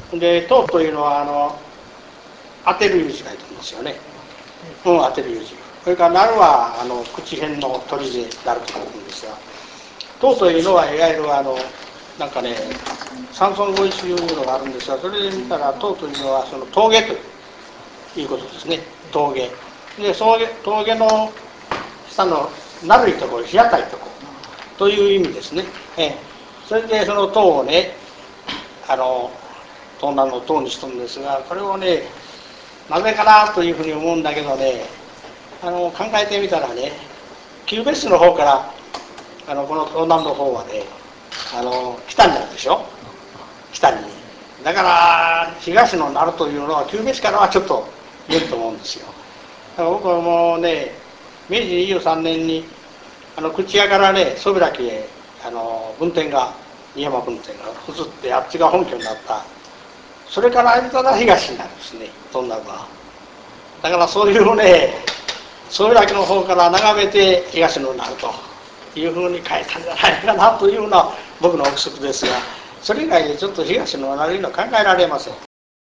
で唐というのは当てるいう字がいるんですよね。当てるいう字。それから鳴は口辺の鳥で鳴ると書くんですが、唐というのはいわゆるなんかね山村語彙集いうのがあるんですが、それで見たら唐というのはその峠ということですね。峠で峠の下の鳴いところ、平たいところという意味ですね。それでその唐をね東南の唐にしたんですが、これをねなぜかなというふうに思うんだけどね、考えてみたらね、旧別市の方からこの東南の方はね北になるでしょ、北に。だから東の鳴というのは旧別市からはちょっと言えると思うんですよ。だから僕はもうね明治23年に口屋からねそびらきへ分店が新山分店が移ってあっちが本拠になった。それから間が東になるんですね、東南は。だからそういうねそびらきの方から眺めて東のなるというふうに書いたんじゃないかなというのは僕の憶測ですが、それ以外でちょっと東のなるのは考えられません。